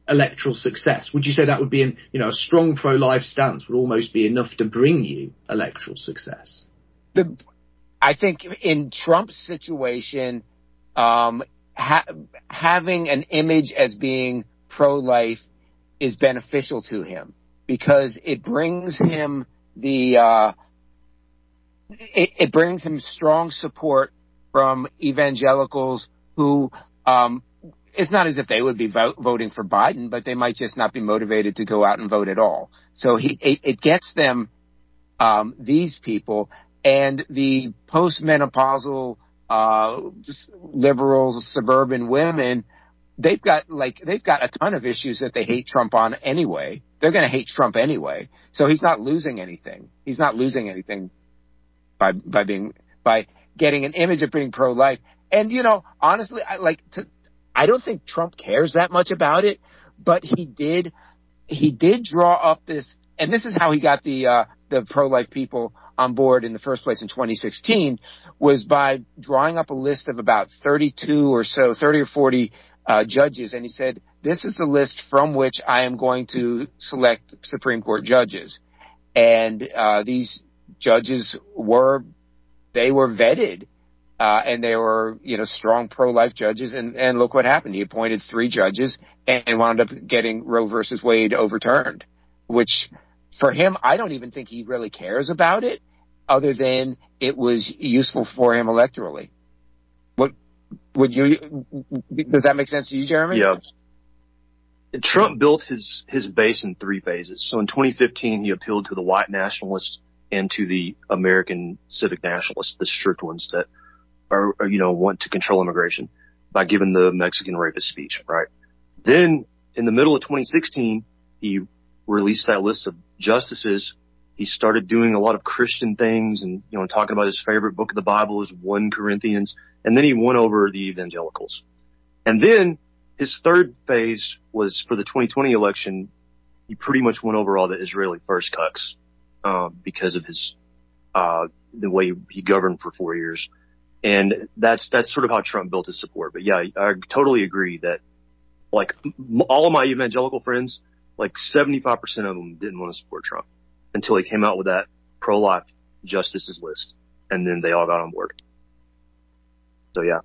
electoral success? Would you say that would be, an, you know, a strong pro-life stance would almost be enough to bring you electoral success? The, I think in Trump's situation, um, ha- having an image as being pro-life is beneficial to him because it brings him the uh, it, it brings him strong support from evangelicals who um, it's not as if they would be vote, voting for Biden, but they might just not be motivated to go out and vote at all. So he it, it gets them um, these people and the postmenopausal uh, liberal suburban women. They've got like they've got a ton of issues that they hate Trump on anyway. They're going to hate Trump anyway. So he's not losing anything. He's not losing anything by by being by getting an image of being pro-life. And you know, honestly, I like to, I don't think Trump cares that much about it, but he did he did draw up this, and this is how he got the uh, the pro-life people on board in the first place in twenty sixteen, was by drawing up a list of about thirty-two or so, thirty or forty Uh, judges, and he said, this is the list from which I am going to select Supreme Court judges. And uh, these judges were, they were vetted, uh, and they were, you know, strong pro-life judges, and, and look what happened. He appointed three judges and wound up getting Roe versus Wade overturned, which for him, I don't even think he really cares about it, other than it was useful for him electorally. What Would you, does that make sense to you, Jeremy? Yeah. Trump built his, his base in three phases. So in twenty fifteen, he appealed to the white nationalists and to the American civic nationalists, the strict ones that are, are, you know, want to control immigration by giving the Mexican rapist speech, right? Then in the middle of twenty sixteen, he released that list of justices. He started doing a lot of Christian things and, you know, talking about his favorite book of the Bible is First Corinthians. And then he won over the evangelicals. And then his third phase was for the twenty twenty election. He pretty much won over all the Israeli first cucks, um, because of his, uh, the way he governed for four years. And that's, that's sort of how Trump built his support. But yeah, I totally agree that like all of my evangelical friends, like seventy-five percent of them didn't want to support Trump until he came out with that pro-life justices list. And then they all got on board. So, yeah.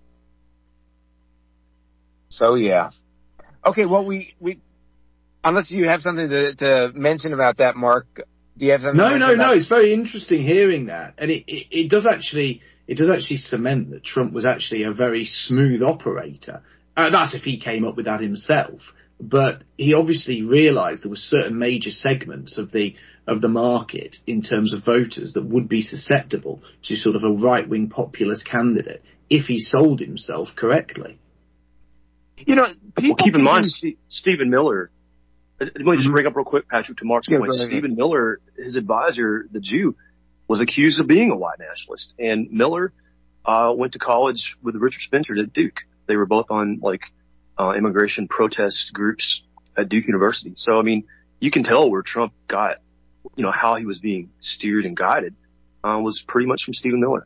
So, yeah. Okay, well, we, we unless you have something to, to mention about that, Mark, do you have something no, to mention No, about no, no. It's very interesting hearing that. And it, it, it does actually, it does actually cement that Trump was actually a very smooth operator. Uh, that's if he came up with that himself. But he obviously realized there were certain major segments of the of the market in terms of voters that would be susceptible to sort of a right-wing populist candidate if he sold himself correctly. You know, people well, keep in mind, St- Stephen Miller, let me just bring up real quick, Patrick, to Mark's yeah, point. Stephen Miller, his advisor, the Jew, was accused of being a white nationalist. And Miller uh, went to college with Richard Spencer at Duke. They were both on, like, uh, immigration protest groups at Duke University. So, I mean, you can tell where Trump got, you know, how he was being steered and guided uh, was pretty much from Stephen Miller.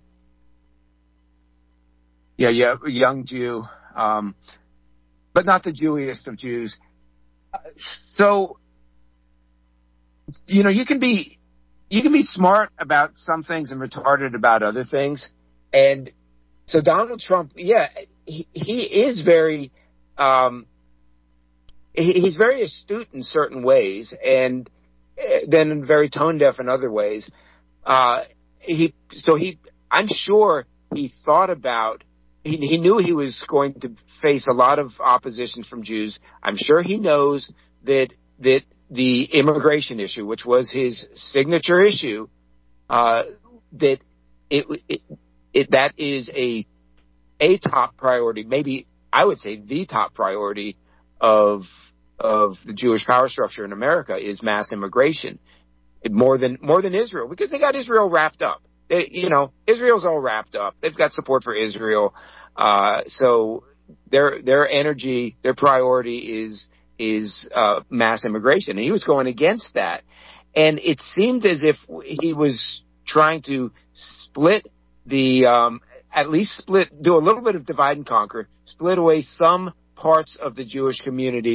Yeah, yeah, young Jew, um, but not the Jewiest of Jews. Uh, so, you know, you can be, you can be smart about some things and retarded about other things. And so Donald Trump, yeah, he, he is very, um, he, he's very astute in certain ways and then very tone deaf in other ways. Uh, he, so he, I'm sure he thought about, He, he knew he was going to face a lot of opposition from Jews. I'm sure he knows that that the immigration issue, which was his signature issue, uh, that it, it, it that is a a top priority, maybe I would say the top priority of of the Jewish power structure in America is mass immigration, more than more than Israel, because they got Israel wrapped up. They, you know, Israel's all wrapped up. They've got support for Israel. Uh, so their, their energy, their priority is, is, uh, mass immigration. And he was going against that. And it seemed as if he was trying to split the, um, at least split, do a little bit of divide and conquer, split away some parts of the Jewish community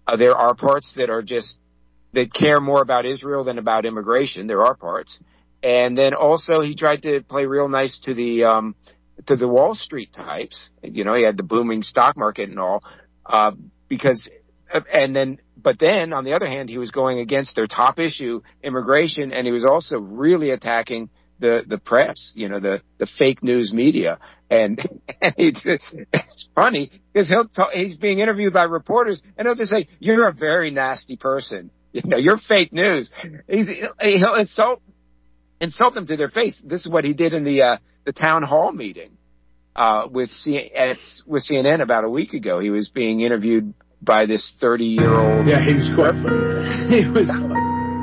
Uh, there are parts that are just, that care more about Israel than about immigration. There are parts. And then also he tried to play real nice to the, um, to the Wall Street types. You know, he had the booming stock market and all, uh, because, and then, but then on the other hand, he was going against their top issue, immigration, and he was also really attacking the, the press, you know, the, the fake news media. And, and it's, it's funny because he'll talk, he's being interviewed by reporters and he'll just say, "You're a very nasty person. You know, you're fake news." He's, he'll insult, insult them to their face. This is what he did in the, uh, the town hall meeting, uh, with C- at, with C N N about a week ago. He was being interviewed by this thirty year old. Yeah, he was quite funny. He was funny.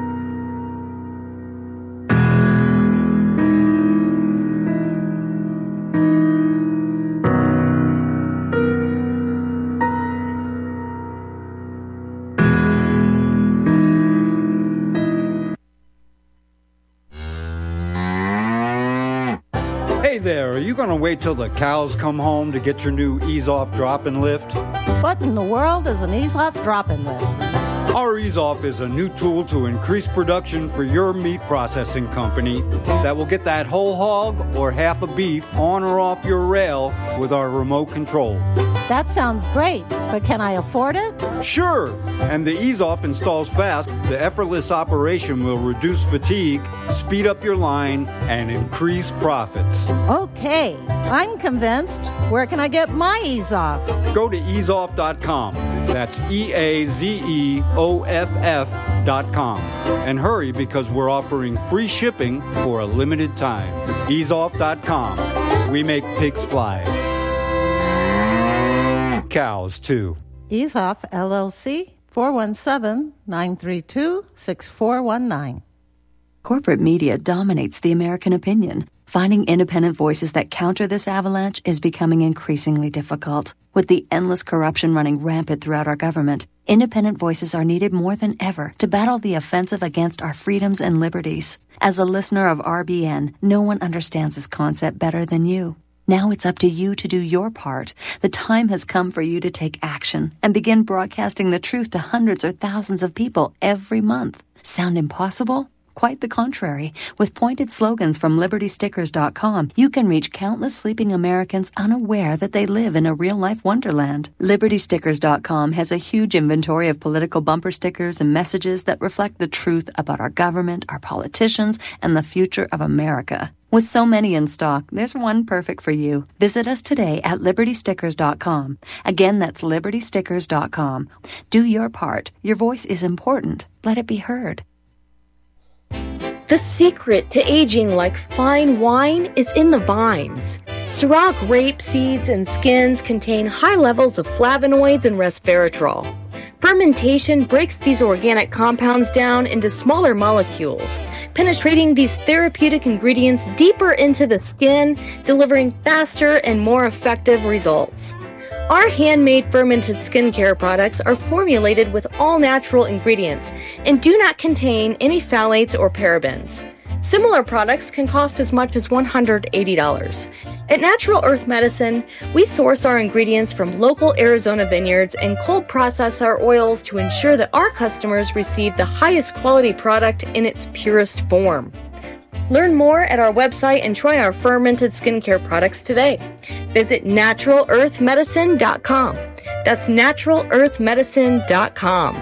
Hey there, are you going to wait till the cows come home to get your new ease-off drop-and lift? What in the world is an ease-off drop-and lift? Our ease-off is a new tool to increase production for your meat processing company that will get that whole hog or half a beef on or off your rail with our remote control. That sounds great, but can I afford it? Sure, and the ease-off installs fast. The effortless operation will reduce fatigue, speed up your line, and increase profits. Okay, I'm convinced. Where can I get my ease-off? Go to ease off dot com. That's E A Z E O F F dot com. And hurry because we're offering free shipping for a limited time. ease off dot com. We make pigs fly. Cows, too. Ease-Off, L L C, four one seven, nine three two, six four one nine. Corporate media dominates the American opinion. Finding independent voices that counter this avalanche is becoming increasingly difficult. With the endless corruption running rampant throughout our government, independent voices are needed more than ever to battle the offensive against our freedoms and liberties. As a listener of R B N, no one understands this concept better than you. Now it's up to you to do your part. The time has come for you to take action and begin broadcasting the truth to hundreds or thousands of people every month. Sound impossible? Quite the contrary. With pointed slogans from liberty stickers dot com, you can reach countless sleeping Americans unaware that they live in a real-life wonderland. liberty stickers dot com has a huge inventory of political bumper stickers and messages that reflect the truth about our government, our politicians, and the future of America. With so many in stock, there's one perfect for you. Visit us today at liberty stickers dot com. Again, that's liberty stickers dot com. Do your part. Your voice is important. Let it be heard. The secret to aging like fine wine is in the vines. Syrah grape seeds and skins contain high levels of flavonoids and resveratrol. Fermentation breaks these organic compounds down into smaller molecules, penetrating these therapeutic ingredients deeper into the skin, delivering faster and more effective results. Our handmade fermented skincare products are formulated with all natural ingredients and do not contain any phthalates or parabens. Similar products can cost as much as one hundred eighty dollars. At Natural Earth Medicine, we source our ingredients from local Arizona vineyards and cold process our oils to ensure that our customers receive the highest quality product in its purest form. Learn more at our website and try our fermented skincare products today. Visit natural earth medicine dot com. That's natural earth medicine dot com.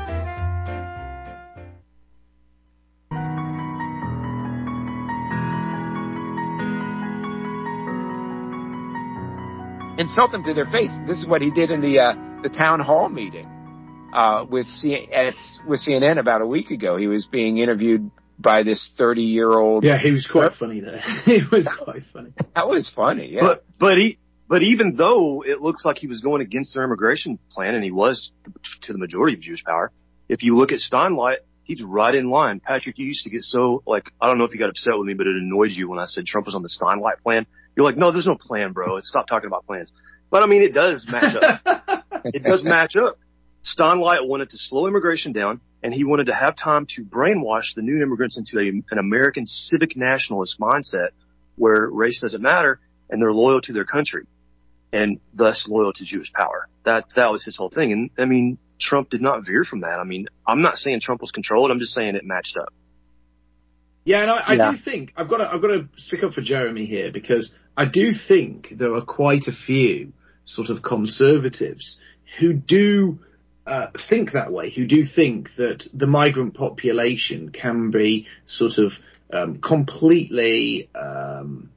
Insult them to their face. This is what he did in the uh, the town hall meeting uh, with C- at, with C N N about a week ago. He was being interviewed by this thirty year old. Yeah, he was quite funny there. He was quite funny. That was funny. Yeah, but but he but even though it looks like he was going against their immigration plan, and he was to the majority of Jewish power, if you look at Steinlight, he's right in line. Patrick, you used to get so like I don't know if you got upset with me, but it annoyed you when I said Trump was on the Steinlight plan. You're like, no, there's no plan, bro. Stop talking about plans. But I mean, it does match up. It does match up. Steinlight wanted to slow immigration down, and he wanted to have time to brainwash the new immigrants into a, an American civic nationalist mindset where race doesn't matter and they're loyal to their country and thus loyal to Jewish power. That that was his whole thing. And I mean, Trump did not veer from that. I mean, I'm not saying Trump was controlled. I'm just saying it matched up. Yeah, and I, I yeah. do think I've got to, I've got to stick up for Jeremy here, because I do think there are quite a few sort of conservatives who do uh, think that way, who do think that the migrant population can be sort of um, completely um,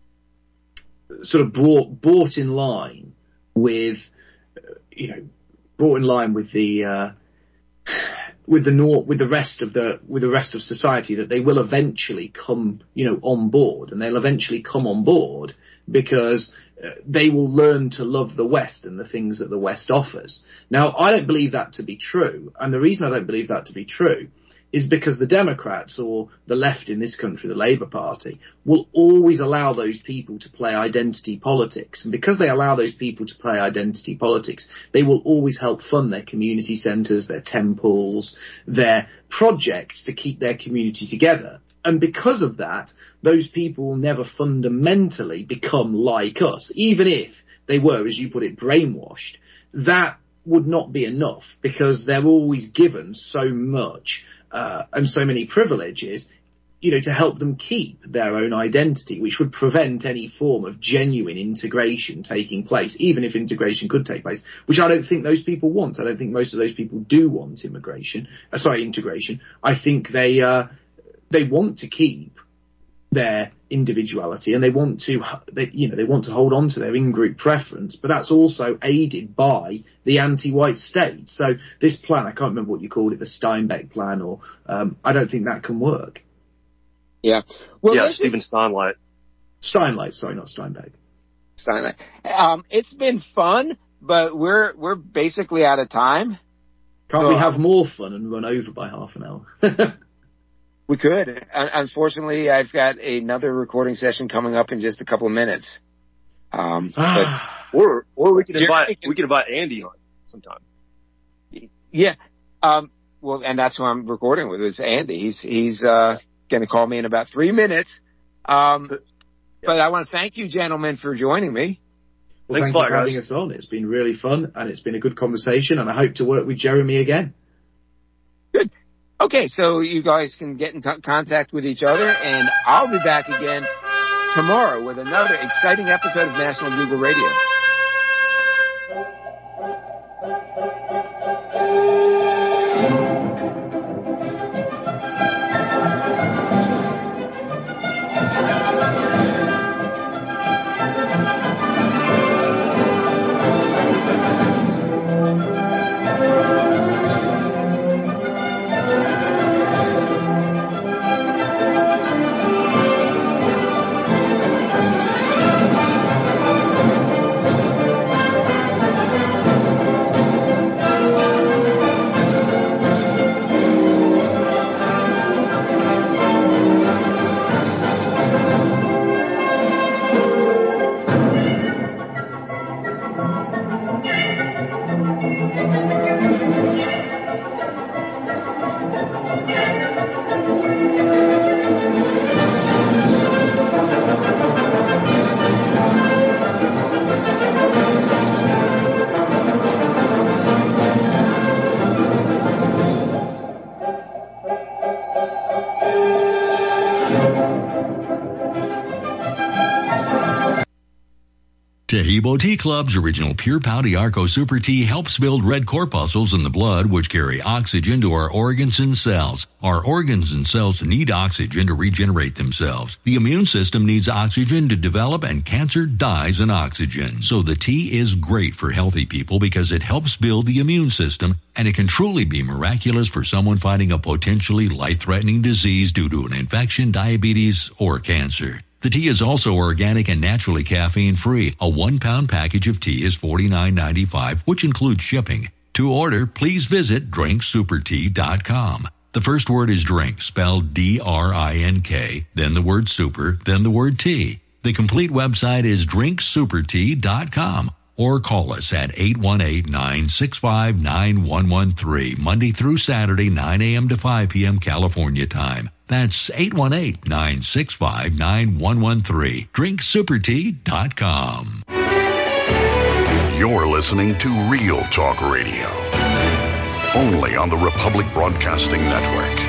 sort of brought brought in line with, uh, you know, brought in line with the. Uh, with the nor- with the rest of the with the rest of society, that they will eventually come, you know, on board, and they'll eventually come on board because uh, they will learn to love the West and the things that the West offers. Now, I don't believe that to be true, and the reason I don't believe that to be true is because the Democrats, or the left in this country, the Labour Party, will always allow those people to play identity politics. And because they allow those people to play identity politics, they will always help fund their community centres, their temples, their projects to keep their community together. And because of that, those people will never fundamentally become like us, even if they were, as you put it, brainwashed. That would not be enough, because they're always given so much Uh, and so many privileges, you know, to help them keep their own identity, which would prevent any form of genuine integration taking place, even if integration could take place, which I don't think those people want. I don't think most of those people do want immigration, uh, sorry, integration. I think they, uh, they want to keep their individuality, and they want to, they, you know, they want to hold on to their in-group preference, but that's also aided by the anti-white state. So this plan, I can't remember what you called it, the Steinbeck plan, or um, I don't think that can work. Yeah. Well, yeah, Stephen Steinlight. Steinlight, sorry, not Steinbeck. Steinlight. Um, it's been fun, but we're we're basically out of time. Can't so, we have more fun and run over by half an hour? We could. Unfortunately, I've got another recording session coming up in just a couple of minutes. Um, but or or we could invite we could invite Andy on sometime. Yeah. Um, well, and that's who I'm recording with, is Andy. He's he's uh, going to call me in about three minutes. Um, but, yeah. but I want to thank you, gentlemen, for joining me. Well, thanks for having us on. It's been really fun, and it's been a good conversation, and I hope to work with Jeremy again. Good. Okay, so you guys can get in t- contact with each other, and I'll be back again tomorrow with another exciting episode of National Bugle Radio. Taheebo Tea Club's original Pure Pouty Arco Super Tea helps build red corpuscles in the blood, which carry oxygen to our organs and cells. Our organs and cells need oxygen to regenerate themselves. The immune system needs oxygen to develop, and cancer dies in oxygen. So the tea is great for healthy people because it helps build the immune system, and it can truly be miraculous for someone fighting a potentially life-threatening disease due to an infection, diabetes, or cancer. The tea is also organic and naturally caffeine-free. A one-pound package of tea is forty-nine ninety-five, which includes shipping. To order, please visit drink super tea dot com. The first word is drink, spelled D R I N K, then the word super, then the word tea. The complete website is drink super tea dot com. Or call us at eight one eight, nine six five, nine one one three, Monday through Saturday, nine a.m. to five p.m. California time. That's eight one eight, nine six five, nine one one three. drink super tea dot com. You're listening to Real Talk Radio. only on the Republic Broadcasting Network.